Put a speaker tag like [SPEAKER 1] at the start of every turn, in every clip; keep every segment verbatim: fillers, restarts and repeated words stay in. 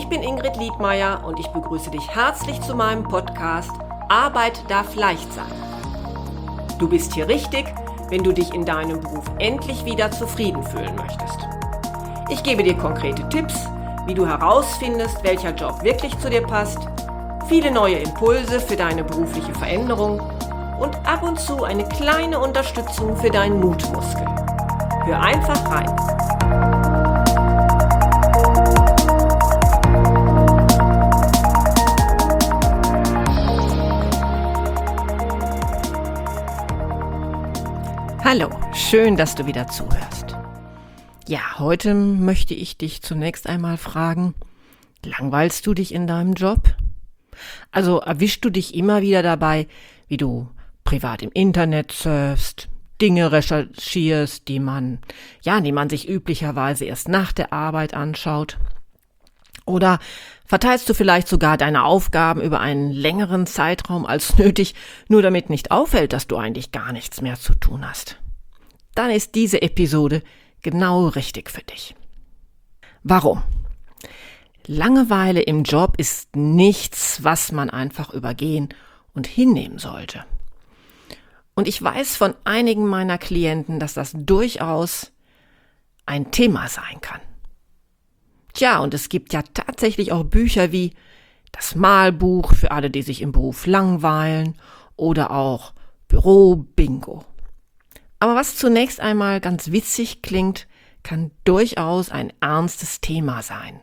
[SPEAKER 1] Ich bin Ingrid Liedmeier und ich begrüße dich herzlich zu meinem Podcast Arbeit darf leicht sein. Du bist hier richtig, wenn du dich in deinem Beruf endlich wieder zufrieden fühlen möchtest. Ich gebe dir konkrete Tipps, wie du herausfindest, welcher Job wirklich zu dir passt, viele neue Impulse für deine berufliche Veränderung und ab und zu eine kleine Unterstützung für deinen Mutmuskel. Hör einfach rein. Hallo, schön, dass du wieder zuhörst. Ja, heute möchte ich dich zunächst einmal fragen, langweilst du dich in deinem Job? Also erwischst du dich immer wieder dabei, wie du privat im Internet surfst, Dinge recherchierst, die man, ja, die man sich üblicherweise erst nach der Arbeit anschaut? Oder verteilst du vielleicht sogar deine Aufgaben über einen längeren Zeitraum als nötig, nur damit nicht auffällt, dass du eigentlich gar nichts mehr zu tun hast? Dann ist diese Episode genau richtig für dich. Warum? Langeweile im Job ist nichts, was man einfach übergehen und hinnehmen sollte. Und ich weiß von einigen meiner Klienten, dass das durchaus ein Thema sein kann. Tja, und es gibt ja tatsächlich auch Bücher wie das Malbuch für alle, die sich im Beruf langweilen, oder auch Büro-Bingo. Aber was zunächst einmal ganz witzig klingt, kann durchaus ein ernstes Thema sein.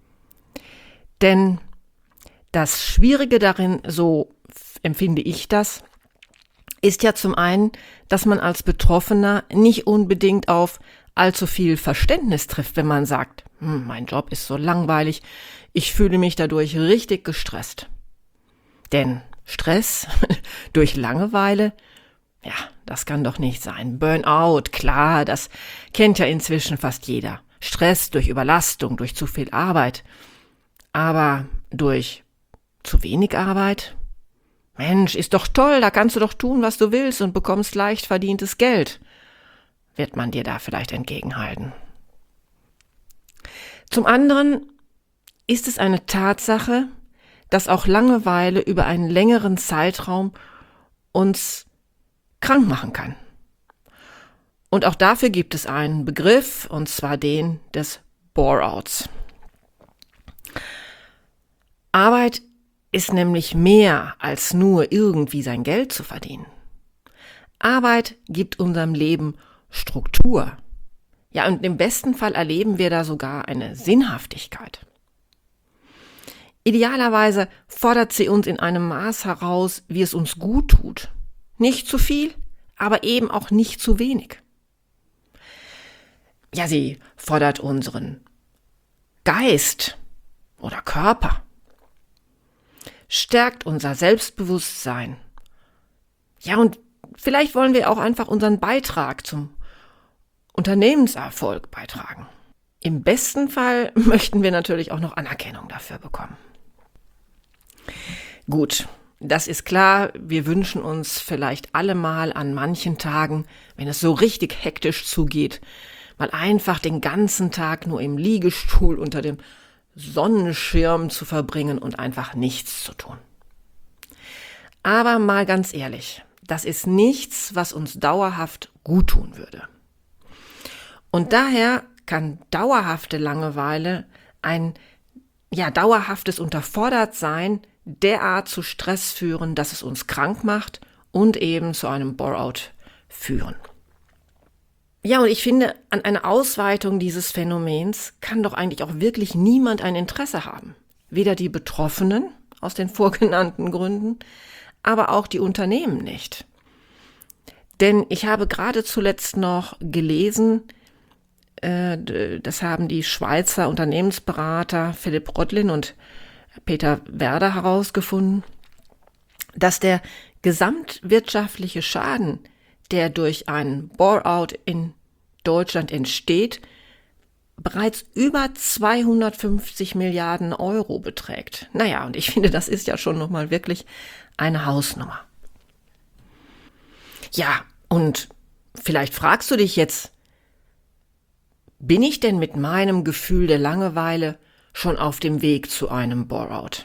[SPEAKER 1] Denn das Schwierige darin, so empfinde ich das, ist ja zum einen, dass man als Betroffener nicht unbedingt auf allzu viel Verständnis trifft, wenn man sagt, hm, mein Job ist so langweilig, ich fühle mich dadurch richtig gestresst. Denn Stress durch Langeweile, ja, das kann doch nicht sein. Burnout, klar, das kennt ja inzwischen fast jeder. Stress durch Überlastung, durch zu viel Arbeit. Aber durch zu wenig Arbeit? Mensch, ist doch toll, da kannst du doch tun, was du willst und bekommst leicht verdientes Geld, wird man dir da vielleicht entgegenhalten. Zum anderen ist es eine Tatsache, dass auch Langeweile über einen längeren Zeitraum uns krank machen kann. Und auch dafür gibt es einen Begriff, und zwar den des Bore-outs. Arbeit ist nämlich mehr als nur irgendwie sein Geld zu verdienen. Arbeit gibt unserem Leben Struktur. Ja, und im besten Fall erleben wir da sogar eine Sinnhaftigkeit. Idealerweise fordert sie uns in einem Maß heraus, wie es uns gut tut. Nicht zu viel, aber eben auch nicht zu wenig. Ja, sie fordert unseren Geist oder Körper, stärkt unser Selbstbewusstsein. Ja, und vielleicht wollen wir auch einfach unseren Beitrag zum Unternehmenserfolg beitragen. Im besten Fall möchten wir natürlich auch noch Anerkennung dafür bekommen. Gut, das ist klar, wir wünschen uns vielleicht alle mal an manchen Tagen, wenn es so richtig hektisch zugeht, mal einfach den ganzen Tag nur im Liegestuhl unter dem Sonnenschirm zu verbringen und einfach nichts zu tun. Aber mal ganz ehrlich, das ist nichts, was uns dauerhaft guttun würde. Und daher kann dauerhafte Langeweile ein ja dauerhaftes Unterfordertsein derart zu Stress führen, dass es uns krank macht und eben zu einem Bore-out führen. Ja, und ich finde, an einer Ausweitung dieses Phänomens kann doch eigentlich auch wirklich niemand ein Interesse haben. Weder die Betroffenen aus den vorgenannten Gründen, aber auch die Unternehmen nicht. Denn ich habe gerade zuletzt noch gelesen, äh, das haben die Schweizer Unternehmensberater Philipp Rödlin und Peter Werder herausgefunden, dass der gesamtwirtschaftliche Schaden, der durch einen Bore-out in Deutschland entsteht, bereits über zweihundertfünfzig Milliarden Euro beträgt. Naja, und ich finde, das ist ja schon nochmal wirklich eine Hausnummer. Ja, und vielleicht fragst du dich jetzt, bin ich denn mit meinem Gefühl der Langeweile schon auf dem Weg zu einem Bore-out?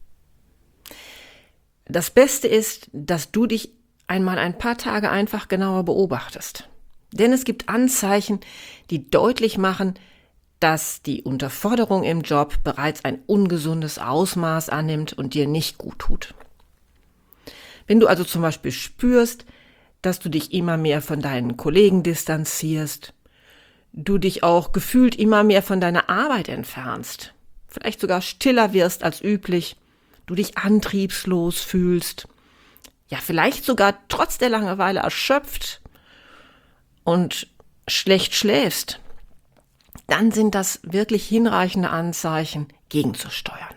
[SPEAKER 1] Das Beste ist, dass du dich einmal ein paar Tage einfach genauer beobachtest. Denn es gibt Anzeichen, die deutlich machen, dass die Unterforderung im Job bereits ein ungesundes Ausmaß annimmt und dir nicht gut tut. Wenn du also zum Beispiel spürst, dass du dich immer mehr von deinen Kollegen distanzierst, du dich auch gefühlt immer mehr von deiner Arbeit entfernst, vielleicht sogar stiller wirst als üblich, du dich antriebslos fühlst, ja vielleicht sogar trotz der Langeweile erschöpft und schlecht schläfst, dann sind das wirklich hinreichende Anzeichen, gegenzusteuern.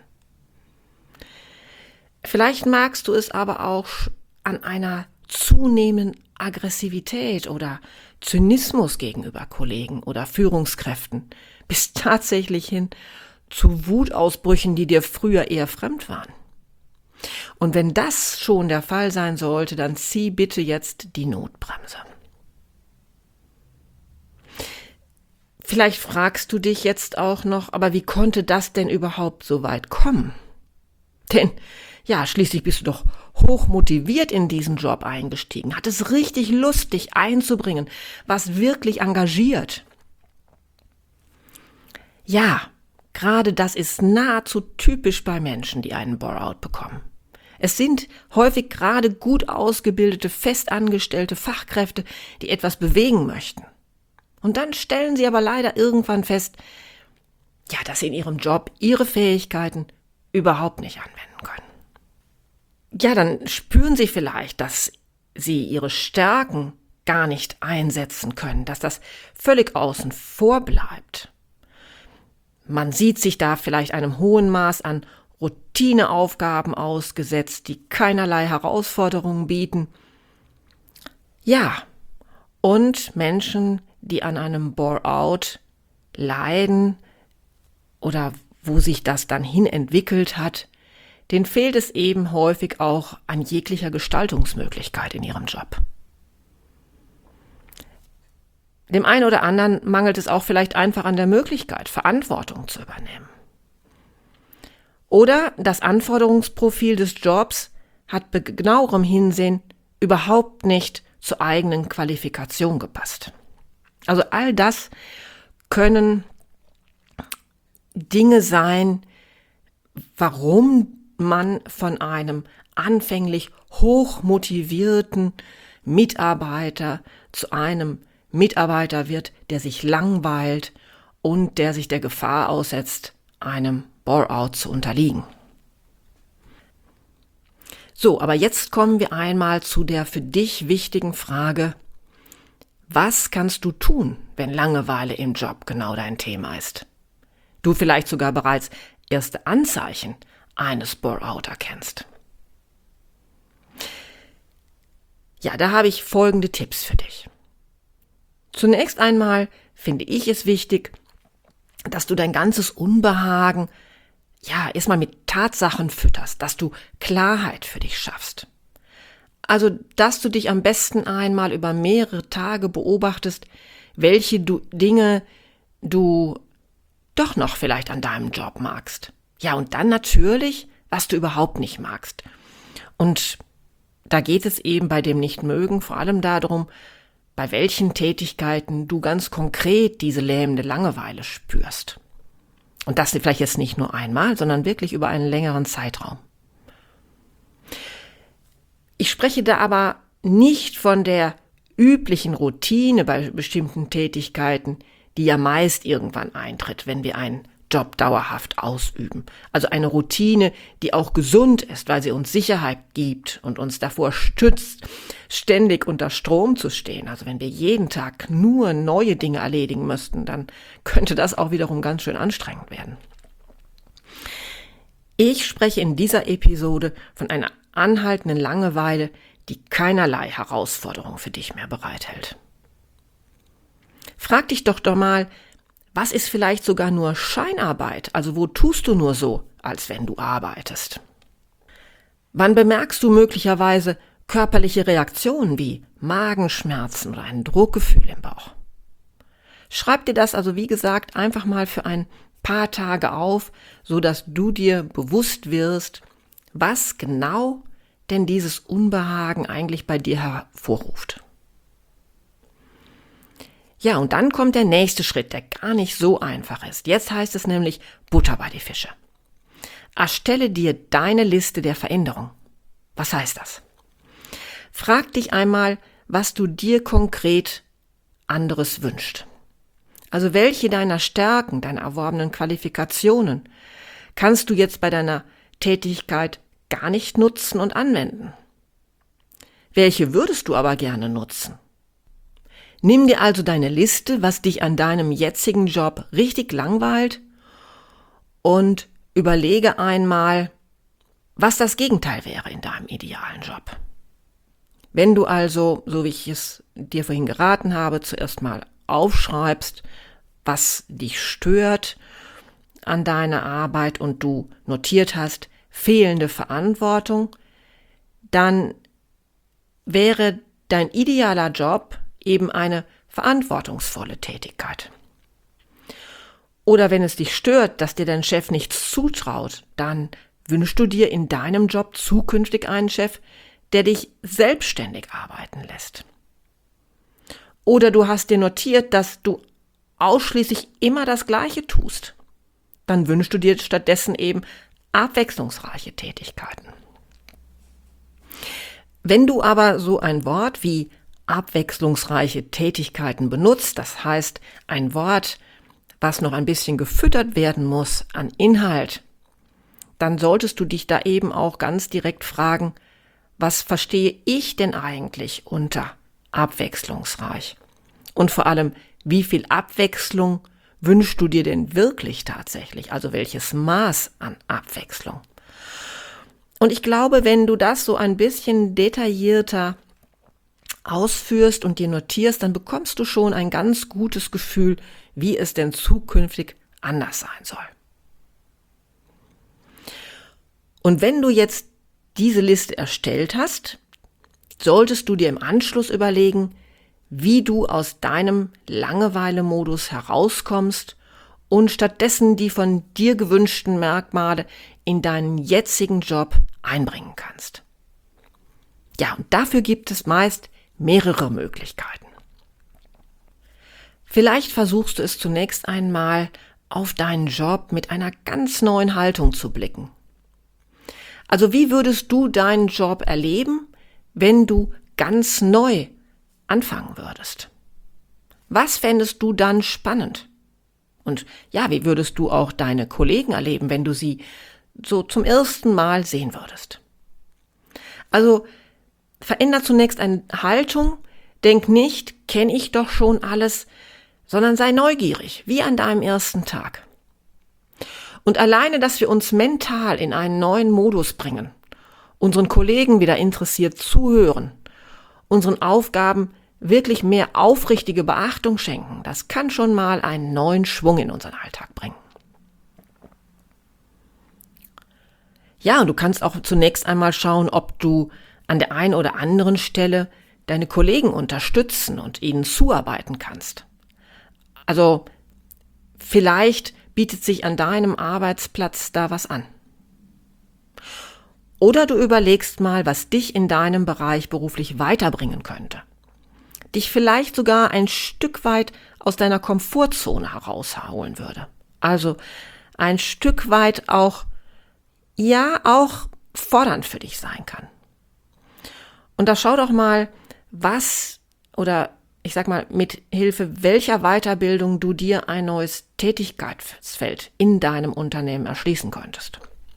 [SPEAKER 1] Vielleicht magst du es aber auch an einer zunehmenden Aggressivität oder Zynismus gegenüber Kollegen oder Führungskräften bis tatsächlich hin zu Wutausbrüchen, die dir früher eher fremd waren. Und wenn das schon der Fall sein sollte, dann zieh bitte jetzt die Notbremse. Vielleicht fragst du dich jetzt auch noch, aber wie konnte das denn überhaupt so weit kommen? Denn ja, schließlich bist du doch hoch motiviert in diesen Job eingestiegen, hattest richtig Lust, dich einzubringen, warst wirklich engagiert. Ja, gerade das ist nahezu typisch bei Menschen, die einen Bore-out bekommen. Es sind häufig gerade gut ausgebildete, festangestellte Fachkräfte, die etwas bewegen möchten. Und dann stellen sie aber leider irgendwann fest, ja, dass sie in ihrem Job ihre Fähigkeiten überhaupt nicht anwenden können. Ja, dann spüren sie vielleicht, dass sie ihre Stärken gar nicht einsetzen können, dass das völlig außen vor bleibt. Man sieht sich da vielleicht einem hohen Maß an Routineaufgaben ausgesetzt, die keinerlei Herausforderungen bieten. Ja, und Menschen, die an einem Bore-out leiden oder wo sich das dann hin entwickelt hat, denen fehlt es eben häufig auch an jeglicher Gestaltungsmöglichkeit in ihrem Job. Dem einen oder anderen mangelt es auch vielleicht einfach an der Möglichkeit, Verantwortung zu übernehmen. Oder das Anforderungsprofil des Jobs hat bei genauerem Hinsehen überhaupt nicht zur eigenen Qualifikation gepasst. Also all das können Dinge sein, warum man von einem anfänglich hochmotivierten Mitarbeiter zu einem Mitarbeiter wird, der sich langweilt und der sich der Gefahr aussetzt, einem Bore-out zu unterliegen. So, aber jetzt kommen wir einmal zu der für dich wichtigen Frage: Was kannst du tun, wenn Langeweile im Job genau dein Thema ist? Du vielleicht sogar bereits erste Anzeichen eines Bore-out erkennst. Ja, da habe ich folgende Tipps für dich. Zunächst einmal finde ich es wichtig, dass du dein ganzes Unbehagen ja erstmal mit Tatsachen fütterst, dass du Klarheit für dich schaffst. Also, dass du dich am besten einmal über mehrere Tage beobachtest, welche du Dinge du doch noch vielleicht an deinem Job magst. Ja, und dann natürlich, was du überhaupt nicht magst. Und da geht es eben bei dem Nichtmögen vor allem darum, bei welchen Tätigkeiten du ganz konkret diese lähmende Langeweile spürst. Und das vielleicht jetzt nicht nur einmal, sondern wirklich über einen längeren Zeitraum. Ich spreche da aber nicht von der üblichen Routine bei bestimmten Tätigkeiten, die ja meist irgendwann eintritt, wenn wir einen Job dauerhaft ausüben. Also eine Routine, die auch gesund ist, weil sie uns Sicherheit gibt und uns davor stützt, ständig unter Strom zu stehen. Also wenn wir jeden Tag nur neue Dinge erledigen müssten, dann könnte das auch wiederum ganz schön anstrengend werden. Ich spreche in dieser Episode von einer anhaltenden Langeweile, die keinerlei Herausforderung für dich mehr bereithält. Frag dich doch doch mal, was ist vielleicht sogar nur Scheinarbeit? Also wo tust du nur so, als wenn du arbeitest? Wann bemerkst du möglicherweise körperliche Reaktionen wie Magenschmerzen oder ein Druckgefühl im Bauch? Schreib dir das also, wie gesagt, einfach mal für ein paar Tage auf, so dass du dir bewusst wirst, was genau denn dieses Unbehagen eigentlich bei dir hervorruft. Ja, und dann kommt der nächste Schritt, der gar nicht so einfach ist. Jetzt heißt es nämlich Butter bei die Fische. Erstelle dir deine Liste der Veränderung. Was heißt das? Frag dich einmal, was du dir konkret anderes wünschst. Also welche deiner Stärken, deiner erworbenen Qualifikationen kannst du jetzt bei deiner Tätigkeit gar nicht nutzen und anwenden? Welche würdest du aber gerne nutzen? Nimm dir also deine Liste, was dich an deinem jetzigen Job richtig langweilt, und überlege einmal, was das Gegenteil wäre in deinem idealen Job. Wenn du also, so wie ich es dir vorhin geraten habe, zuerst mal aufschreibst, was dich stört an deiner Arbeit und du notiert hast, fehlende Verantwortung, dann wäre dein idealer Job eben eine verantwortungsvolle Tätigkeit. Oder wenn es dich stört, dass dir dein Chef nichts zutraut, dann wünschst du dir in deinem Job zukünftig einen Chef, der dich selbstständig arbeiten lässt. Oder du hast dir notiert, dass du ausschließlich immer das Gleiche tust. Dann wünschst du dir stattdessen eben abwechslungsreiche Tätigkeiten. Wenn du aber so ein Wort wie abwechslungsreiche Tätigkeiten benutzt, das heißt ein Wort, was noch ein bisschen gefüttert werden muss an Inhalt, dann solltest du dich da eben auch ganz direkt fragen, was verstehe ich denn eigentlich unter abwechslungsreich? Und vor allem, wie viel Abwechslung wünschst du dir denn wirklich tatsächlich? Also welches Maß an Abwechslung? Und ich glaube, wenn du das so ein bisschen detaillierter ausführst und dir notierst, dann bekommst du schon ein ganz gutes Gefühl, wie es denn zukünftig anders sein soll. Und wenn du jetzt diese Liste erstellt hast, solltest du dir im Anschluss überlegen, wie du aus deinem Langeweile-Modus herauskommst und stattdessen die von dir gewünschten Merkmale in deinen jetzigen Job einbringen kannst. Ja, und dafür gibt es meist mehrere Möglichkeiten. Vielleicht versuchst du es zunächst einmal, auf deinen Job mit einer ganz neuen Haltung zu blicken. Also wie würdest du deinen Job erleben, wenn du ganz neu anfangen würdest? Was fändest du dann spannend? Und ja, wie würdest du auch deine Kollegen erleben, wenn du sie so zum ersten Mal sehen würdest? Also veränder zunächst eine Haltung, denk nicht, kenne ich doch schon alles, sondern sei neugierig, wie an deinem ersten Tag. Und alleine, dass wir uns mental in einen neuen Modus bringen, unseren Kollegen wieder interessiert zuhören, unseren Aufgaben wirklich mehr aufrichtige Beachtung schenken, das kann schon mal einen neuen Schwung in unseren Alltag bringen. Ja, und du kannst auch zunächst einmal schauen, ob du an der einen oder anderen Stelle deine Kollegen unterstützen und ihnen zuarbeiten kannst. Also vielleicht bietet sich an deinem Arbeitsplatz da was an. Oder du überlegst mal, was dich in deinem Bereich beruflich weiterbringen könnte. Dich vielleicht sogar ein Stück weit aus deiner Komfortzone herausholen würde. Also ein Stück weit auch, ja, auch fordernd für dich sein kann. Und da schau doch mal, was oder ich sag mal, mit Hilfe welcher Weiterbildung du dir ein neues Tätigkeitsfeld in deinem Unternehmen erschließen könntest.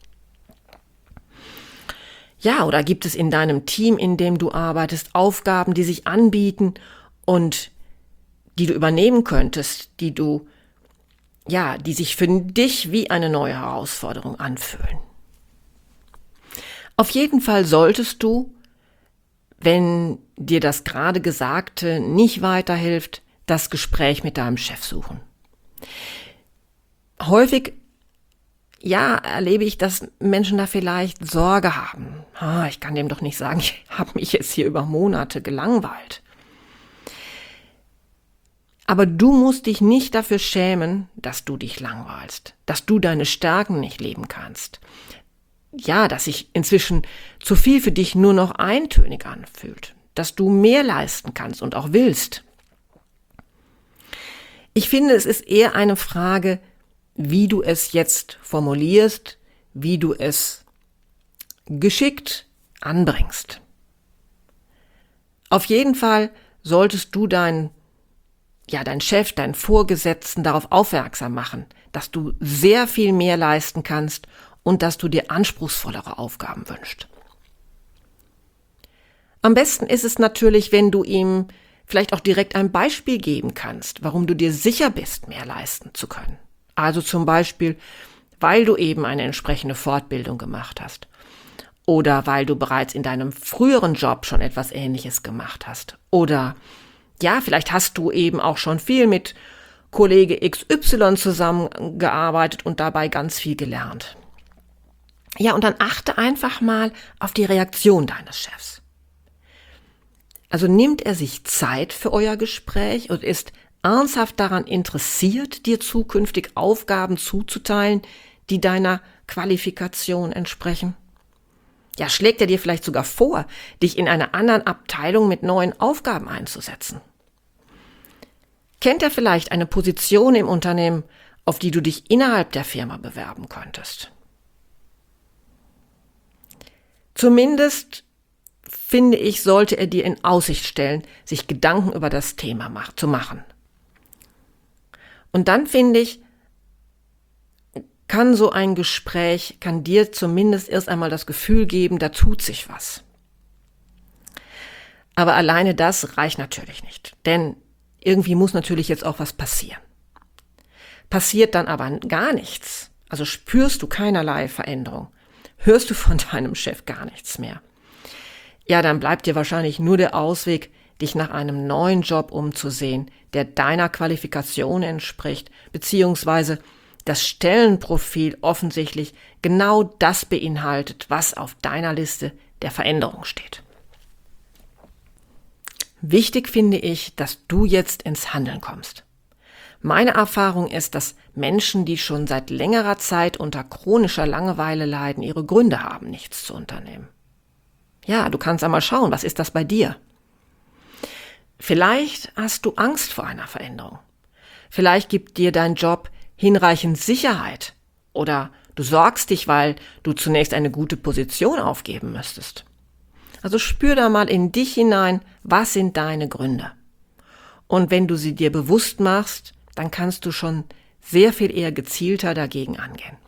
[SPEAKER 1] Ja, oder gibt es in deinem Team, in dem du arbeitest, Aufgaben, die sich anbieten und die du übernehmen könntest, die du, ja, die sich für dich wie eine neue Herausforderung anfühlen? Auf jeden Fall solltest du, wenn dir das gerade Gesagte nicht weiterhilft, das Gespräch mit deinem Chef suchen. Häufig, ja, erlebe ich, dass Menschen da vielleicht Sorge haben. Ah, ich kann dem doch nicht sagen, ich habe mich jetzt hier über Monate gelangweilt. Aber du musst dich nicht dafür schämen, dass du dich langweilst, dass du deine Stärken nicht leben kannst. Ja, dass sich inzwischen zu viel für dich nur noch eintönig anfühlt, dass du mehr leisten kannst und auch willst. Ich finde, es ist eher eine Frage, wie du es jetzt formulierst, wie du es geschickt anbringst. Auf jeden Fall solltest du deinen ja, dein Chef, deinen Vorgesetzten darauf aufmerksam machen, dass du sehr viel mehr leisten kannst und dass du dir anspruchsvollere Aufgaben wünschst. Am besten ist es natürlich, wenn du ihm vielleicht auch direkt ein Beispiel geben kannst, warum du dir sicher bist, mehr leisten zu können. Also zum Beispiel, weil du eben eine entsprechende Fortbildung gemacht hast oder weil du bereits in deinem früheren Job schon etwas Ähnliches gemacht hast oder ja, vielleicht hast du eben auch schon viel mit Kollege X Y zusammengearbeitet und dabei ganz viel gelernt. Ja, und dann achte einfach mal auf die Reaktion deines Chefs. Also nimmt er sich Zeit für euer Gespräch und ist ernsthaft daran interessiert, dir zukünftig Aufgaben zuzuteilen, die deiner Qualifikation entsprechen? Ja, schlägt er dir vielleicht sogar vor, dich in einer anderen Abteilung mit neuen Aufgaben einzusetzen? Kennt er vielleicht eine Position im Unternehmen, auf die du dich innerhalb der Firma bewerben könntest? Zumindest, finde ich, sollte er dir in Aussicht stellen, sich Gedanken über das Thema mach- zu machen. Und dann, finde ich, kann so ein Gespräch, kann dir zumindest erst einmal das Gefühl geben, da tut sich was. Aber alleine das reicht natürlich nicht, denn irgendwie muss natürlich jetzt auch was passieren. Passiert dann aber gar nichts, also spürst du keinerlei Veränderung, hörst du von deinem Chef gar nichts mehr. Ja, dann bleibt dir wahrscheinlich nur der Ausweg, dich nach einem neuen Job umzusehen, der deiner Qualifikation entspricht, beziehungsweise das Stellenprofil offensichtlich genau das beinhaltet, was auf deiner Liste der Veränderung steht. Wichtig finde ich, dass du jetzt ins Handeln kommst. Meine Erfahrung ist, dass Menschen, die schon seit längerer Zeit unter chronischer Langeweile leiden, ihre Gründe haben, nichts zu unternehmen. Ja, du kannst einmal schauen, was ist das bei dir? Vielleicht hast du Angst vor einer Veränderung. Vielleicht gibt dir dein Job hinreichend Sicherheit oder du sorgst dich, weil du zunächst eine gute Position aufgeben müsstest. Also spür da mal in dich hinein, was sind deine Gründe? Und wenn du sie dir bewusst machst, dann kannst du schon sehr viel eher gezielter dagegen angehen.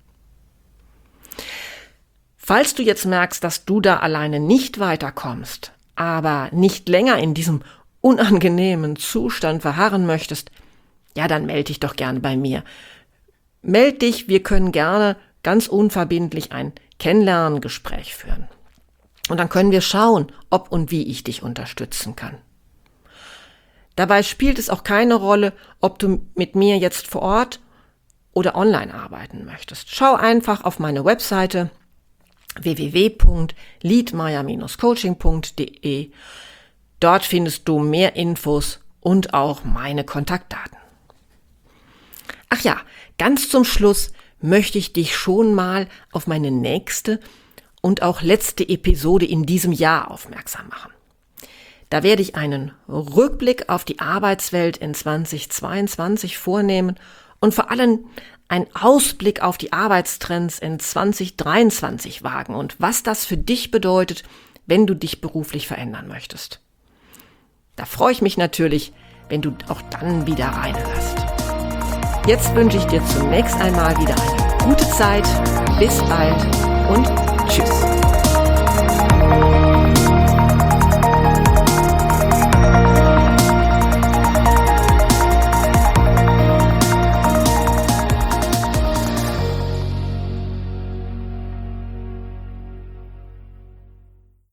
[SPEAKER 1] Falls du jetzt merkst, dass du da alleine nicht weiterkommst, aber nicht länger in diesem unangenehmen Zustand verharren möchtest, ja, dann melde dich doch gerne bei mir. Meld dich, wir können gerne ganz unverbindlich ein Kennenlerngespräch führen. Und dann können wir schauen, ob und wie ich dich unterstützen kann. Dabei spielt es auch keine Rolle, ob du mit mir jetzt vor Ort oder online arbeiten möchtest. Schau einfach auf meine Webseite w w w punkt liedmeier Bindestrich coaching punkt d e. Dort findest du mehr Infos und auch meine Kontaktdaten. Ach ja, ganz zum Schluss möchte ich dich schon mal auf meine nächste und auch letzte Episode in diesem Jahr aufmerksam machen. Da werde ich einen Rückblick auf die Arbeitswelt in zweitausendzweiundzwanzig vornehmen und vor allem einen Ausblick auf die Arbeitstrends in zweitausenddreiundzwanzig wagen und was das für dich bedeutet, wenn du dich beruflich verändern möchtest. Da freue ich mich natürlich, wenn du auch dann wieder reinhörst. Jetzt wünsche ich dir zunächst einmal wieder eine gute Zeit. Bis bald und